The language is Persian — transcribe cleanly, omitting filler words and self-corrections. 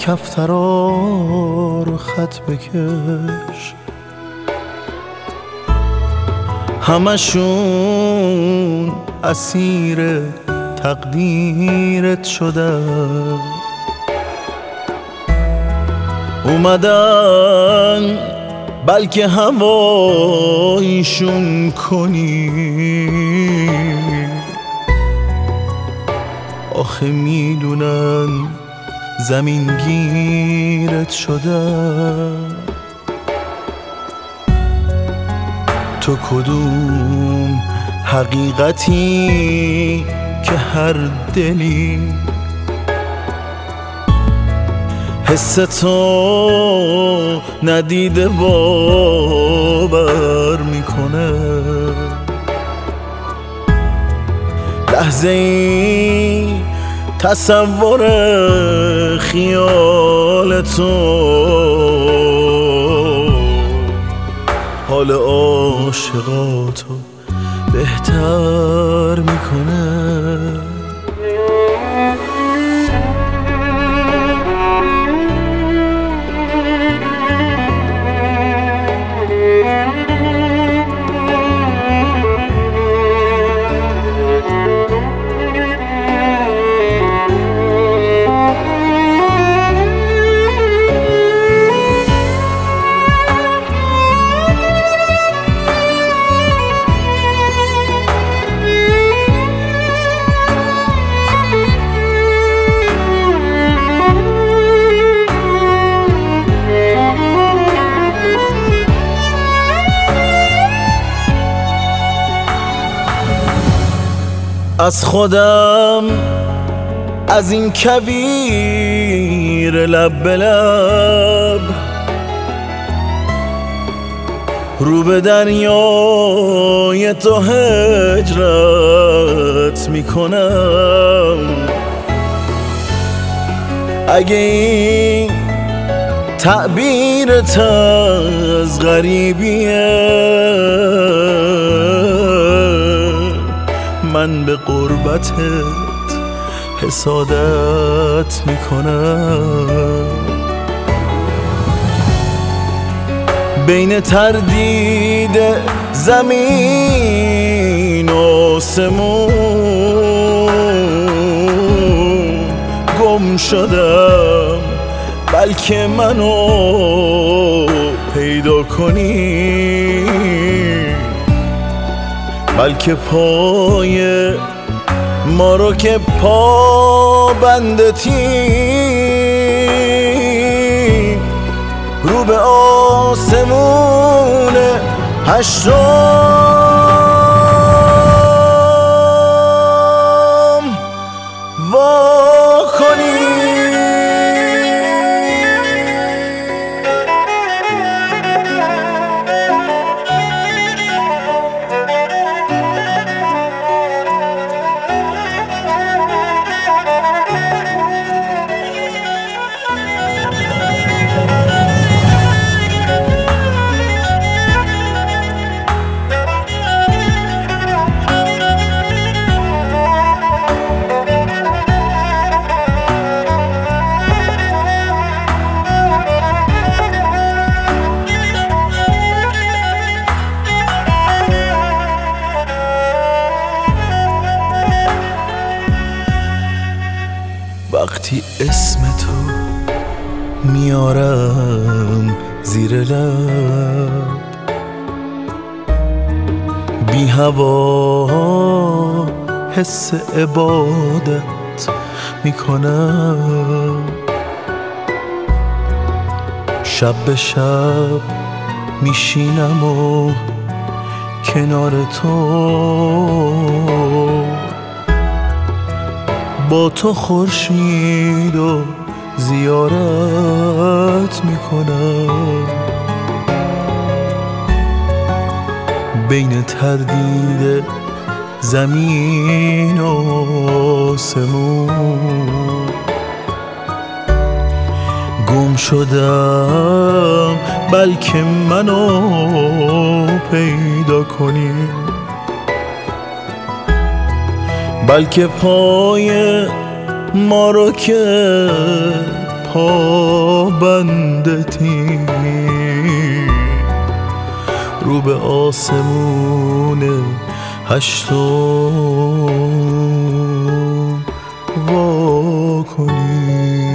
کفترا رو خط بکش، همشون اسیر تقدیرت شدن. اومدن بلکه هوایشون کنی، آخه میدونن زمین گیرت شدن. تو کدوم حقیقتی که هر دلی حس تو ندیده باور میکنه، لحظه ای تصور خیال تو حال عاشقاتو بهتر میکنه. از خودم از این کویر لب به لب رو به دریای تو هجرت میکنم. اگه این تعبیرت از غریبیه، من به قربتت حسادت میکنم. بین تردید زمین و آسمون گم شدم، بلکه منو پیدا کنی، بلکه پای ما رو که پا بندتی رو به آسمون هشتم وا کنی. وقتی اسم تو میارم زیر لب، بی هوا حس عبادت میکنم. شب به شب میشینم و کنار تو، با تو خورشید و زیارت میکنم. بین تردید زمین و آسمون گم شدم، بلکه منو پیدا کنی، بلکه پای ما رو که پا بندتی رو به آسمون هشتم وا کنی.